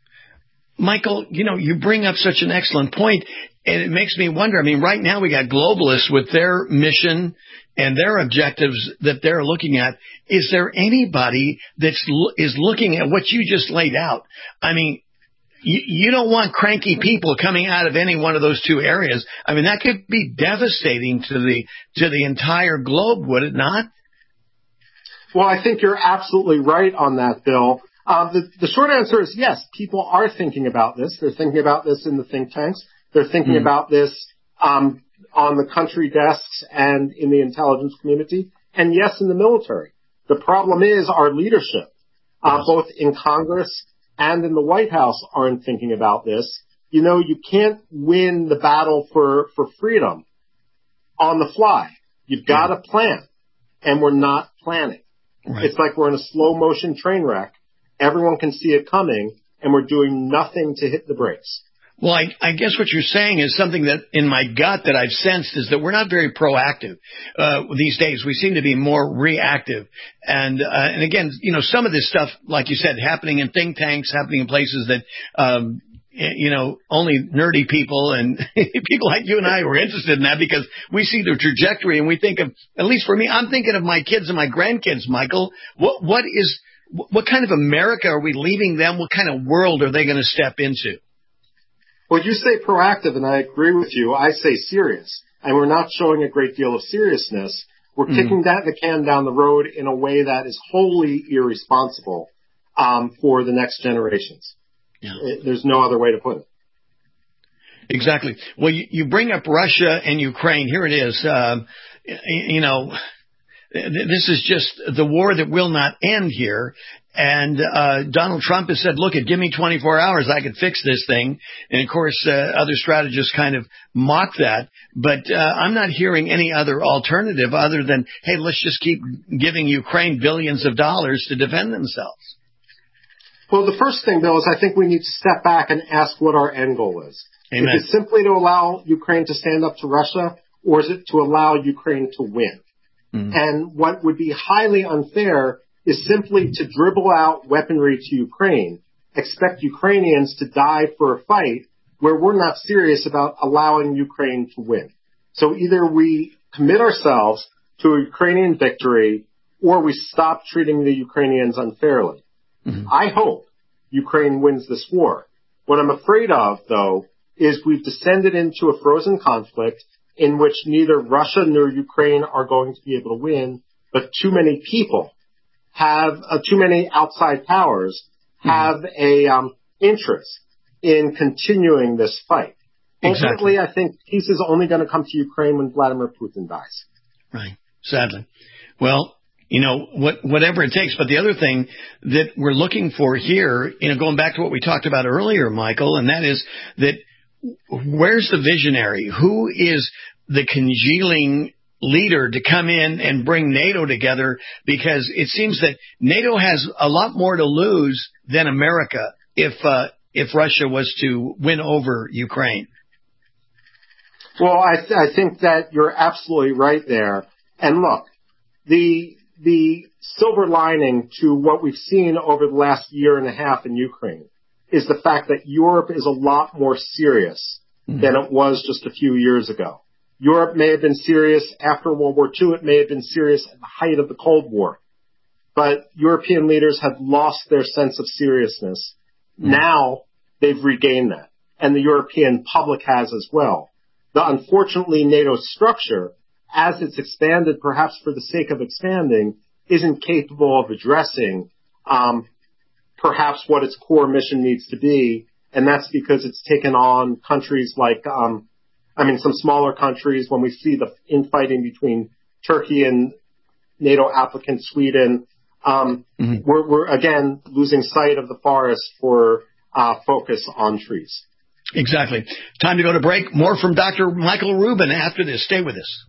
Michael, you know, you bring up such an excellent point, and it makes me wonder. I mean, right now we got globalists with their mission and their objectives that they're looking at. Is there anybody that's is looking at what you just laid out? I mean, you, you don't want cranky people coming out of any one of those two areas. I mean, that could be devastating to the to the entire globe, would it not? Well, I think you're absolutely right on that, Bill. Um, the, the short answer is yes, people are thinking about this. They're thinking about this in the think tanks. They're thinking mm. about this um, on the country desks and in the intelligence community, and yes, in the military. The problem is our leadership, uh, yes. both in Congress and in the White House, aren't thinking about this. You know, you can't win the battle for, for freedom on the fly. You've got to plan, and we're not planning. Right. It's like we're in a slow motion train wreck. Everyone can see it coming, and we're doing nothing to hit the brakes. Well, I, I guess what you're saying is something that in my gut that I've sensed is that we're not very proactive uh, these days. We seem to be more reactive. And, uh, and again, you know, some of this stuff, like you said, happening in think tanks, happening in places that, um, you know, only nerdy people and people like you and I were interested in that because we see the trajectory and we think of, at least for me, I'm thinking of my kids and my grandkids, Michael. What, what is, what kind of America are we leaving them? What kind of world are they going to step into? Well, you say proactive, and I agree with you. I say serious. And we're not showing a great deal of seriousness. We're mm. kicking that, the can down the road in a way that is wholly irresponsible um, for the next generations. Yeah. It, there's no other way to put it. Exactly. Well, you, you bring up Russia and Ukraine. Here it is. Um, you know, this is just the war that will not end here. And uh Donald Trump has said, look, it give me twenty-four hours, I could fix this thing. And, of course, uh, other strategists kind of mock that. But uh, I'm not hearing any other alternative other than, hey, let's just keep giving Ukraine billions of dollars to defend themselves. Well, the first thing, Bill, is I think we need to step back and ask what our end goal is. Amen. Is it simply to allow Ukraine to stand up to Russia, or is it to allow Ukraine to win? Mm-hmm. And what would be highly unfair is simply to dribble out weaponry to Ukraine, expect Ukrainians to die for a fight where we're not serious about allowing Ukraine to win. So either we commit ourselves to a Ukrainian victory or we stop treating the Ukrainians unfairly. Mm-hmm. I hope Ukraine wins this war. What I'm afraid of, though, is we've descended into a frozen conflict in which neither Russia nor Ukraine are going to be able to win, but too many people have, uh, too many outside powers have mm-hmm. a um, interest in continuing this fight. Exactly. Ultimately, I think peace is only going to come to Ukraine when Vladimir Putin dies. Right. Sadly. Well, you know, what, whatever it takes. But the other thing that we're looking for here, you know, going back to what we talked about earlier, Michael, and that is that where's the visionary? Who is the congealing leader to come in and bring NATO together? Because it seems that NATO has a lot more to lose than America if uh, if Russia was to win over Ukraine. Well, I, th- I think that you're absolutely right there. And look, the the silver lining to what we've seen over the last year and a half in Ukraine is the fact that Europe is a lot more serious mm-hmm. than it was just a few years ago. Europe may have been serious after World War Two. It may have been serious at the height of the Cold War. But European leaders have lost their sense of seriousness. Mm-hmm. Now they've regained that. And the European public has as well. The unfortunately NATO structure, as it's expanded, perhaps for the sake of expanding, isn't capable of addressing um, perhaps what its core mission needs to be. And that's because it's taken on countries like, um, I mean, some smaller countries. When we see the infighting between Turkey and NATO applicant Sweden, um, mm-hmm. we're, we're, again, losing sight of the forest for uh, focus on trees. Exactly. Time to go to break. More from Doctor Michael Rubin after this. Stay with us.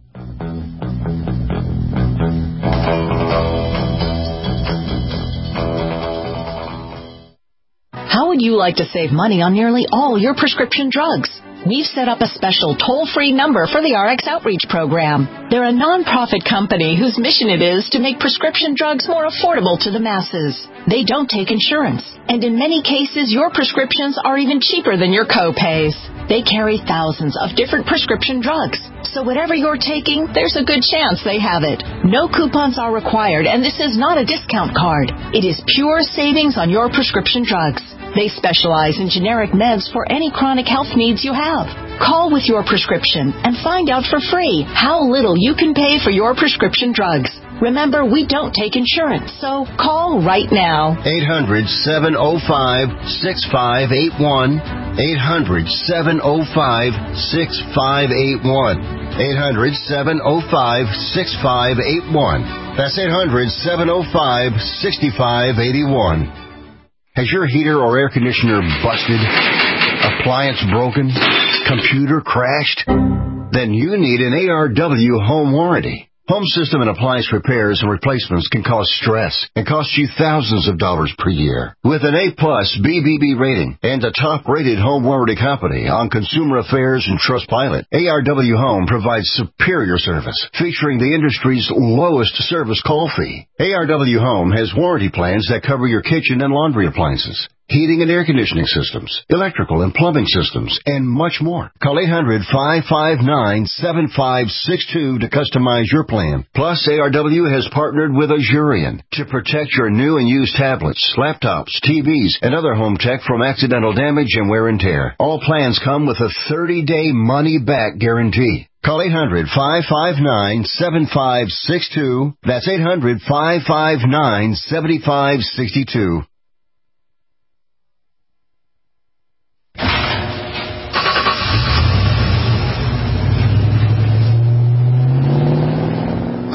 How would you like to save money on nearly all your prescription drugs? We've set up a special toll-free number for the R X Outreach Program. They're a non-profit company whose mission it is to make prescription drugs more affordable to the masses. They don't take insurance, and in many cases, your prescriptions are even cheaper than your co-pays. They carry thousands of different prescription drugs, so whatever you're taking, there's a good chance they have it. No coupons are required, and this is not a discount card. It is pure savings on your prescription drugs. They specialize in generic meds for any chronic health needs you have. Call with your prescription and find out for free how little you can pay for your prescription drugs. Remember, we don't take insurance, so call right now. eight hundred, seven oh five, six five eight one. eight hundred, seven oh five, six five eight one. eight hundred, seven oh five, six five eight one. That's eight hundred, seven oh five, six five eight one. Has your heater or air conditioner busted? Appliance broken? Computer crashed? Then you need an A R W home warranty. Home system and appliance repairs and replacements can cause stress and cost you thousands of dollars per year. With an A-plus B B B rating and a top-rated home warranty company on Consumer Affairs and Trustpilot, A R W Home provides superior service, featuring the industry's lowest service call fee. A R W Home has warranty plans that cover your kitchen and laundry appliances, heating and air conditioning systems, electrical and plumbing systems, and much more. Call eight hundred, five five nine, seven five six two to customize your plan. Plus, A R W has partnered with Azurion to protect your new and used tablets, laptops, T Vs, and other home tech from accidental damage and wear and tear. All plans come with a thirty-day money-back guarantee. Call eight hundred, five five nine, seven five six two. That's eight hundred, five five nine, seven five six two.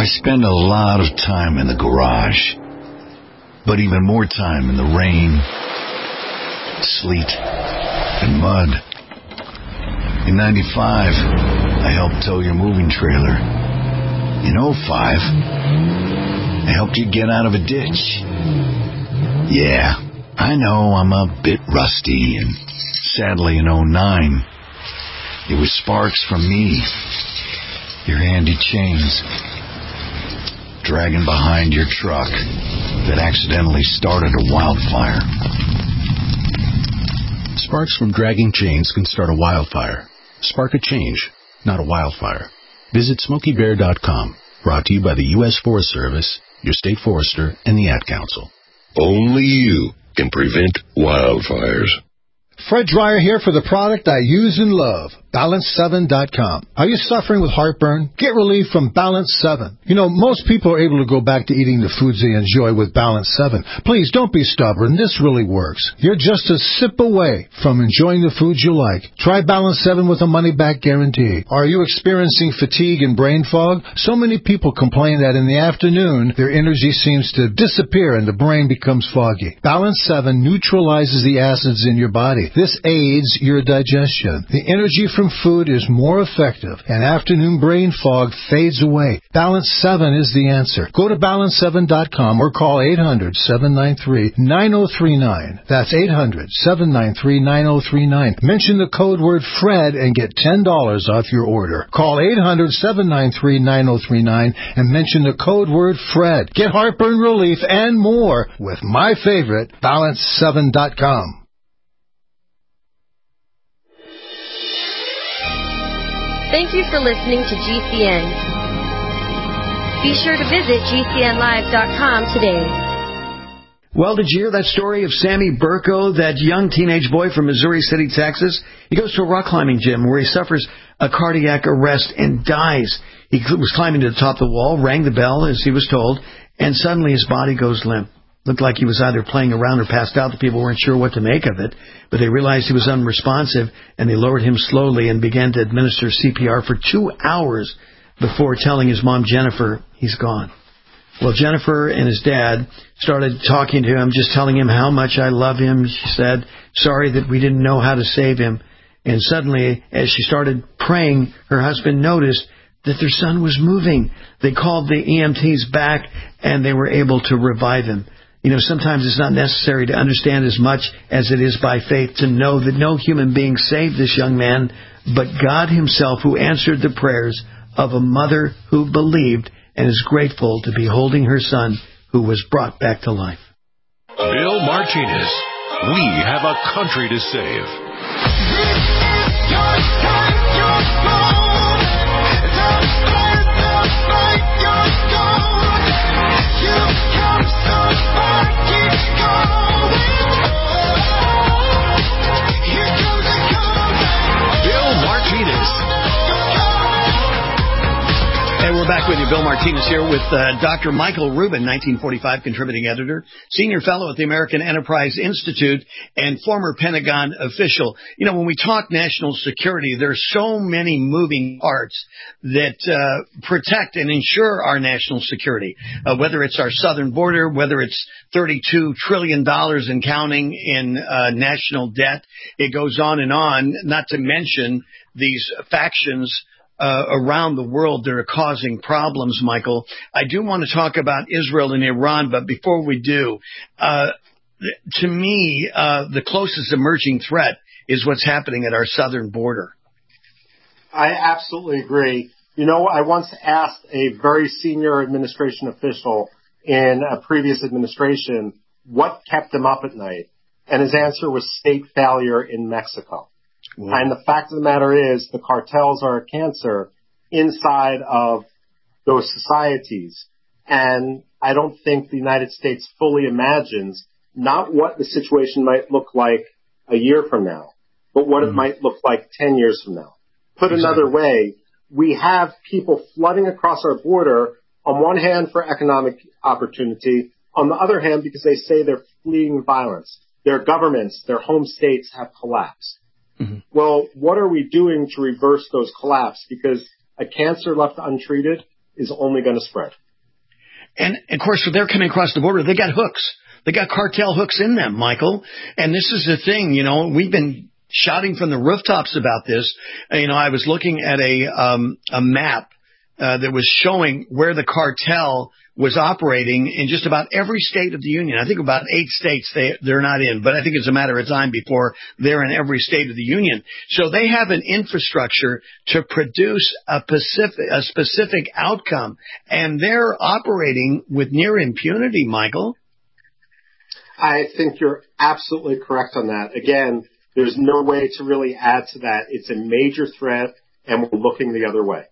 I spend a lot of time in the garage, but even more time in the rain, sleet, and mud. In ninety-five, I helped tow your moving trailer. In oh five, I helped you get out of a ditch. Yeah, I know I'm a bit rusty, and sadly in oh nine, it was sparks from me, your handy chains, dragging behind your truck that accidentally started a wildfire. Sparks from dragging chains can start a wildfire. Spark a change, not a wildfire. Visit Smokey Bear dot com. Brought to you by the U S Forest Service, your state forester, and the Ad Council. Only you can prevent wildfires. Fred Dreyer here for the product I use and love, Balance seven dot com. Are you suffering with heartburn? Get relief from Balance seven. You know, most people are able to go back to eating the foods they enjoy with Balance seven. Please, don't be stubborn. This really works. You're just a sip away from enjoying the foods you like. Try Balance seven with a money-back guarantee. Are you experiencing fatigue and brain fog? So many people complain that in the afternoon, their energy seems to disappear and the brain becomes foggy. Balance seven neutralizes the acids in your body. This aids your digestion. The energy from food is more effective, and afternoon brain fog fades away. Balance seven is the answer. Go to balance seven dot com or call eight hundred, seven nine three, nine oh three nine. That's eight hundred, seven nine three, nine oh three nine. Mention the code word FRED and get ten dollars off your order. Call eight hundred, seven nine three, nine oh three nine and mention the code word FRED. Get heartburn relief and more with my favorite, balance seven dot com. Thank you for listening to G C N. Be sure to visit G C N live dot com today. Well, did you hear that story of Sammy Burko, that young teenage boy from Missouri City, Texas? He goes to a rock climbing gym where he suffers a cardiac arrest and dies. He was climbing to the top of the wall, rang the bell as he was told, and suddenly his body goes limp. Looked like he was either playing around or passed out. The people weren't sure what to make of it, but they realized he was unresponsive, and they lowered him slowly and began to administer C P R for two hours before telling his mom, Jennifer, he's gone. Well, Jennifer and his dad started talking to him, just telling him how much I love him. She said, sorry that we didn't know how to save him. And suddenly, as she started praying, her husband noticed that their son was moving. They called the E M Ts back, and they were able to revive him. You know, sometimes it's not necessary to understand as much as it is by faith to know that no human being saved this young man, but God himself, who answered the prayers of a mother who believed and is grateful to be holding her son who was brought back to life. Bill Martinez, we have a country to save. Hey, we're back with you. Bill Martinez here with uh, Doctor Michael Rubin, nineteen forty-five contributing editor, senior fellow at the American Enterprise Institute, and former Pentagon official. You know, when we talk national security, there's so many moving parts that uh, protect and ensure our national security, uh, whether it's our southern border, whether it's thirty-two trillion dollars and counting in uh, national debt. It goes on and on, not to mention these factions Uh, around the world that are causing problems, Michael. I do want to talk about Israel and Iran, but before we do, uh, to me, uh, the closest emerging threat is what's happening at our southern border. I absolutely agree. You know, I once asked a very senior administration official in a previous administration what kept him up at night, and his answer was state failure in Mexico. Wow. And the fact of the matter is the cartels are a cancer inside of those societies. And I don't think the United States fully imagines not what the situation might look like a year from now, but what mm-hmm. it might look like ten years from now. Put exactly. another way, we have people flooding across our border, on one hand for economic opportunity, on the other hand because they say they're fleeing violence. Their governments, their home states have collapsed. Mm-hmm. Well, what are we doing to reverse those collapses? Because a cancer left untreated is only going to spread. And, of course, they're coming across the border. They got hooks. They got cartel hooks in them, Michael. And this is the thing, you know, we've been shouting from the rooftops about this. You know, I was looking at a um, a map uh, that was showing where the cartel was operating in just about every state of the union. I think about eight states they, they're not in, but I think it's a matter of time before they're in every state of the union. So they have an infrastructure to produce a specific, a specific outcome, and they're operating with near impunity, Michael. I think you're absolutely correct on that. Again, there's no way to really add to that. It's a major threat, and we're looking the other way.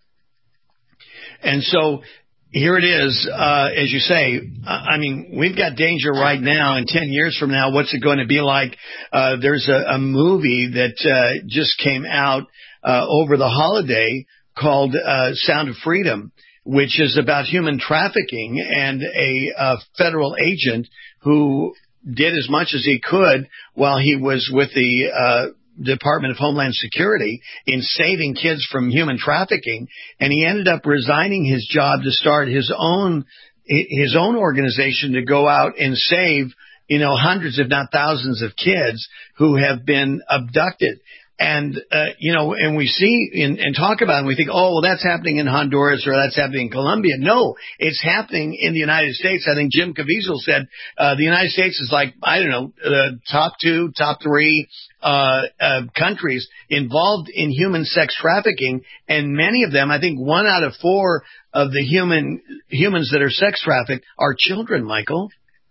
And so here it is, uh, as you say, I mean, we've got danger right now, and ten years from now, what's it going to be like? Uh, there's a, a movie that uh, just came out uh, over the holiday called uh, Sound of Freedom, which is about human trafficking and a, a federal agent who did as much as he could while he was with the uh Department of Homeland Security in saving kids from human trafficking, and he ended up resigning his job to start his own his own organization to go out and save, you know, hundreds if not thousands of kids who have been abducted. And, uh, you know, and we see in, and talk about it, and we think, oh, well, that's happening in Honduras or that's happening in Colombia. No, it's happening in the United States. I think Jim Caviezel said uh, the United States is like, I don't know, uh, top two, top three uh, uh, countries involved in human sex trafficking. And many of them, I think one out of four of the human humans that are sex trafficked are children, Michael.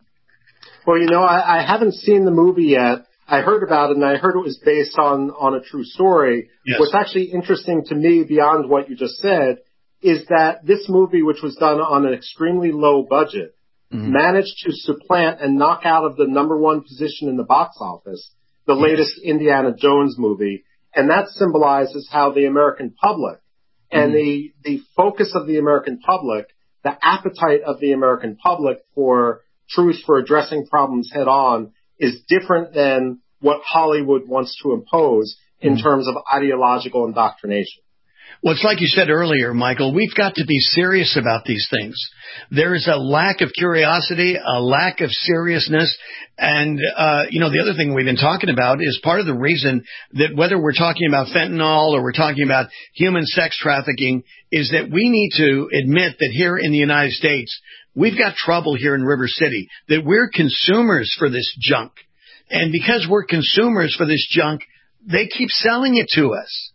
Well, you know, I, I haven't seen the movie yet. I heard about it, and I heard it was based on, on a true story. Yes. What's actually interesting to me, beyond what you just said, is that this movie, which was done on an extremely low budget, mm-hmm. managed to supplant and knock out of the number one position in the box office the yes. latest Indiana Jones movie. And that symbolizes how the American public mm-hmm. and the, the focus of the American public, the appetite of the American public for truth, for addressing problems head on, is different than what Hollywood wants to impose in mm-hmm. terms of ideological indoctrination. Well, it's like you said earlier, Michael, we've got to be serious about these things. There is a lack of curiosity, a lack of seriousness. And, uh, you know, the other thing we've been talking about is part of the reason that whether we're talking about fentanyl or we're talking about human sex trafficking is that we need to admit that here in the United States, we've got trouble here in River City, that we're consumers for this junk. And because we're consumers for this junk, they keep selling it to us.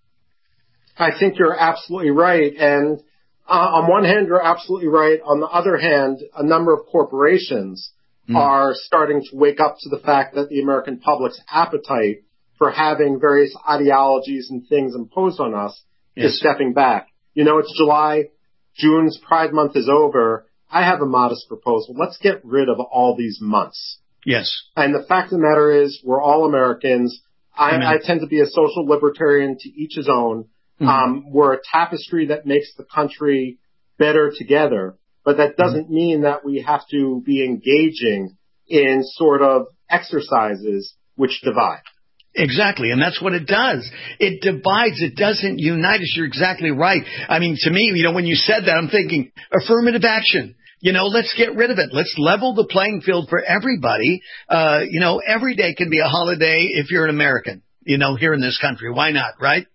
I think you're absolutely right. And uh, on one hand, you're absolutely right. On the other hand, a number of corporations mm. are starting to wake up to the fact that the American public's appetite for having various ideologies and things imposed on us yes. is stepping back. You know, it's July. June's Pride Month is over. I have a modest proposal. Let's get rid of all these months. Yes. And the fact of the matter is, we're all Americans. I, I tend to be a social libertarian, to each his own. Mm-hmm. Um, we're a tapestry that makes the country better together, but that doesn't mm-hmm. mean that we have to be engaging in sort of exercises which divide. Exactly, and that's what it does. It divides. It doesn't unite us. You're exactly right. I mean, to me, you know, when you said that, I'm thinking affirmative action. You know, let's get rid of it. Let's level the playing field for everybody. Uh, you know, every day can be a holiday if you're an American, you know, here in this country. Why not, right?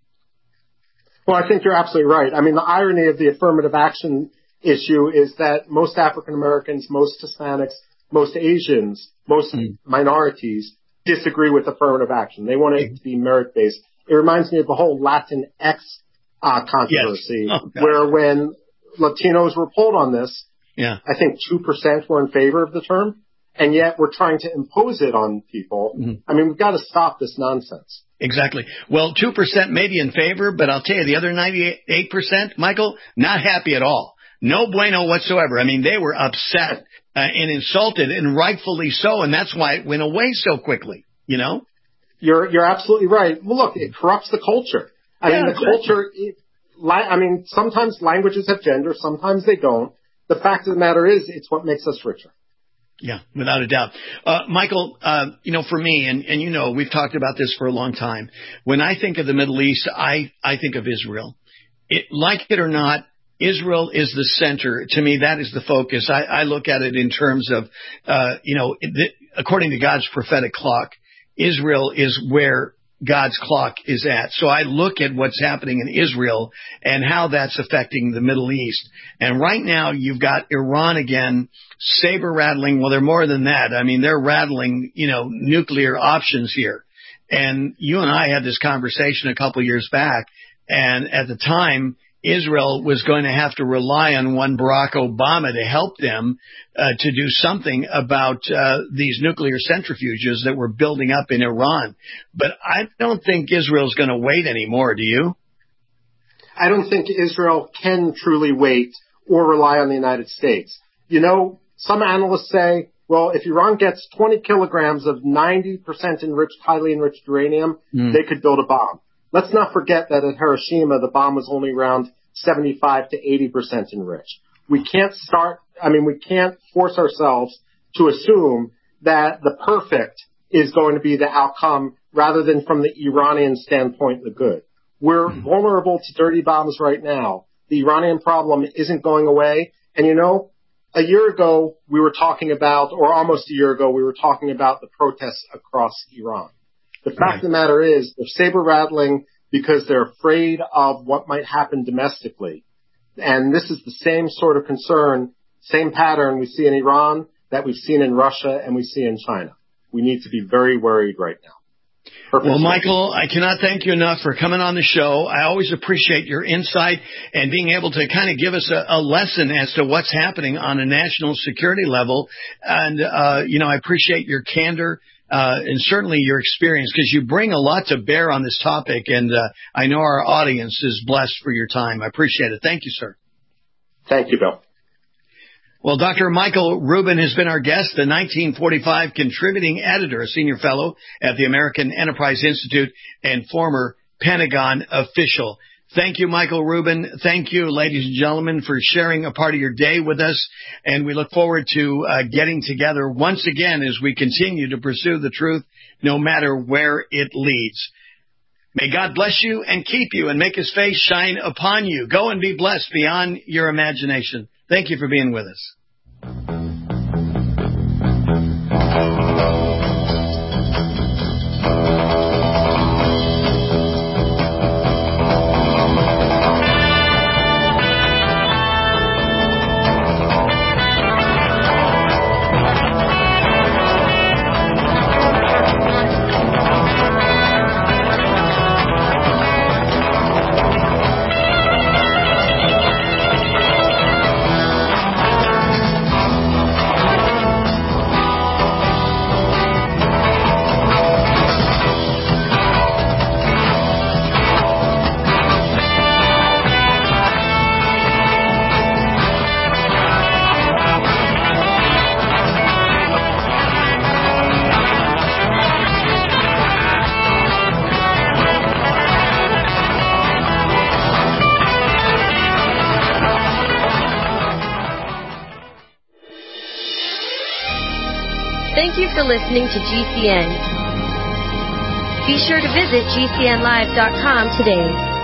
Well, I think you're absolutely right. I mean, the irony of the affirmative action issue is that most African Americans, most Hispanics, most Asians, most mm. minorities disagree with affirmative action. They want it to be merit-based. It reminds me of the whole Latinx uh, controversy, yes. oh, where when Latinos were polled on this, yeah. I think two percent were in favor of the term, and yet we're trying to impose it on people. Mm-hmm. I mean, we've got to stop this nonsense. Exactly. Well, two percent may be in favor, but I'll tell you, the other ninety-eight percent, Michael, not happy at all. No bueno whatsoever. I mean, they were upset uh, and insulted, and rightfully so, and that's why it went away so quickly, you know? You're you're absolutely right. Well, look, it corrupts the culture. I yeah, mean, the exactly. culture, it, li- I mean, sometimes languages have gender, sometimes they don't. The fact of the matter is, it's what makes us richer. Yeah, without a doubt. Uh, Michael, uh, you know, for me, and, and you know, we've talked about this for a long time. When I think of the Middle East, I, I think of Israel. It, like it or not, Israel is the center. To me, that is the focus. I, I look at it in terms of, uh, you know, the, according to God's prophetic clock, Israel is where God's clock is at. So I look at what's happening in Israel and how that's affecting the Middle East. And right now you've got Iran again, saber rattling. Well, they're more than that. I mean, they're rattling, you know, nuclear options here. And you and I had this conversation a couple years back. And at the time, Israel was going to have to rely on one Barack Obama to help them uh, to do something about uh, these nuclear centrifuges that were building up in Iran. But I don't think Israel's going to wait anymore, do you? I don't think Israel can truly wait or rely on the United States. You know, some analysts say, well, if Iran gets twenty kilograms of ninety percent enriched, highly enriched uranium, mm. they could build a bomb. Let's not forget that at Hiroshima, the bomb was only around seventy-five to eighty percent enriched. We can't start, I mean, we can't force ourselves to assume that the perfect is going to be the outcome rather than from the Iranian standpoint, the good. We're mm-hmm. vulnerable to dirty bombs right now. The Iranian problem isn't going away. And you know, a year ago, we were talking about, or almost a year ago, we were talking about the protests across Iran. The fact right. of the matter is, they're saber-rattling because they're afraid of what might happen domestically. And this is the same sort of concern, same pattern we see in Iran that we've seen in Russia and we see in China. We need to be very worried right now. Perfect. Well, Michael, I cannot thank you enough for coming on the show. I always appreciate your insight and being able to kind of give us a, a lesson as to what's happening on a national security level. And, uh, you know, I appreciate your candor. Uh, and certainly your experience, because you bring a lot to bear on this topic, and uh, I know our audience is blessed for your time. I appreciate it. Thank you, sir. Thank you, Bill. Well, Doctor Michael Rubin has been our guest, the nineteen forty-five contributing editor, a senior fellow at the American Enterprise Institute, and former Pentagon official. Thank you, Michael Rubin. Thank you, ladies and gentlemen, for sharing a part of your day with us. And we look forward to uh, getting together once again as we continue to pursue the truth, no matter where it leads. May God bless you and keep you and make his face shine upon you. Go and be blessed beyond your imagination. Thank you for being with us. Thank you for listening to G C N. Be sure to visit G C N live dot com today.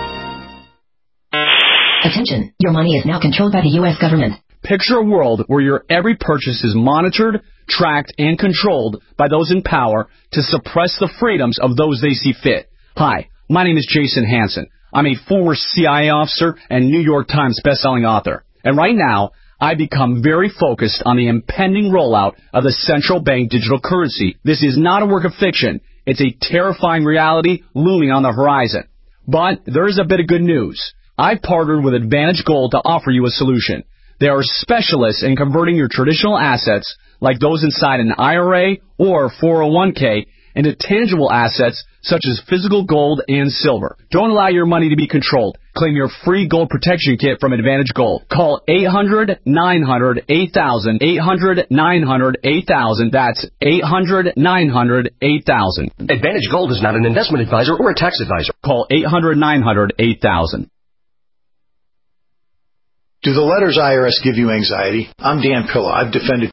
Attention, your money is now controlled by the U S government. Picture a world where your every purchase is monitored, tracked, and controlled by those in power to suppress the freedoms of those they see fit. Hi, my name is Jason Hansen. I'm a former C I A officer and New York Times bestselling author. And right now, I become very focused on the impending rollout of the central bank digital currency. This is not a work of fiction. It's a terrifying reality looming on the horizon. But there is a bit of good news. I've partnered with Advantage Gold to offer you a solution. They are specialists in converting your traditional assets, like those inside an I R A or four oh one k, into tangible assets such as physical gold and silver. Don't allow your money to be controlled. Claim your free gold protection kit from Advantage Gold. Call eight hundred, nine hundred, eight thousand, eight hundred, nine hundred, eight thousand. That's eight hundred, nine hundred, eight thousand. Advantage Gold is not an investment advisor or a tax advisor. Call eight hundred, nine hundred, eight thousand. Do the letters I R S give you anxiety? I'm Dan Pilla. I've defended